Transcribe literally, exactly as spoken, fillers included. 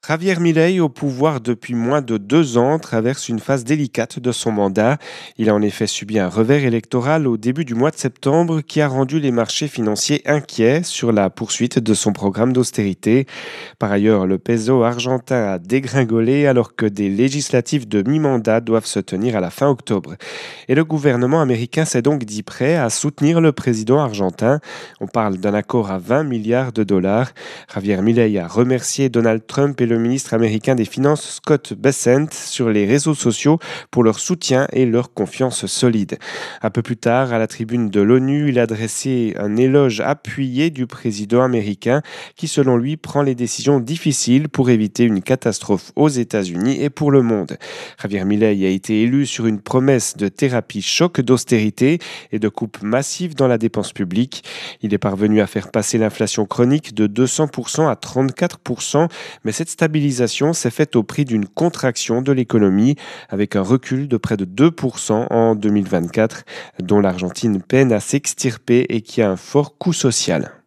Javier Milei, au pouvoir depuis moins de deux ans, traverse une phase délicate de son mandat. Il a en effet subi un revers électoral au début du mois de septembre qui a rendu les marchés financiers inquiets sur la poursuite de son programme d'austérité. Par ailleurs, le peso argentin a dégringolé alors que des législatives de mi-mandat doivent se tenir à la fin octobre. Et le gouvernement américain s'est donc dit prêt à soutenir le président argentin. On parle d'un accord à vingt milliards de dollars. Javier Milei a remercié Donald Trump et le ministre américain des Finances Scott Bessent sur les réseaux sociaux pour leur soutien et leur confiance solide. Un peu plus tard, à la tribune de l'ONU, il a adressé un éloge appuyé du président américain qui, selon lui, prend les décisions difficiles pour éviter une catastrophe aux États-Unis et pour le monde. Javier Milei a été élu sur une promesse de thérapie choc d'austérité et de coupe massive dans la dépense publique. Il est parvenu à faire passer l'inflation chronique de deux cents pour cent à trente-quatre pour cent, mais cette stabilisation s'est faite au prix d'une contraction de l'économie, avec un recul de près de deux pour cent en deux mille vingt-quatre, dont l'Argentine peine à s'extirper et qui a un fort coût social.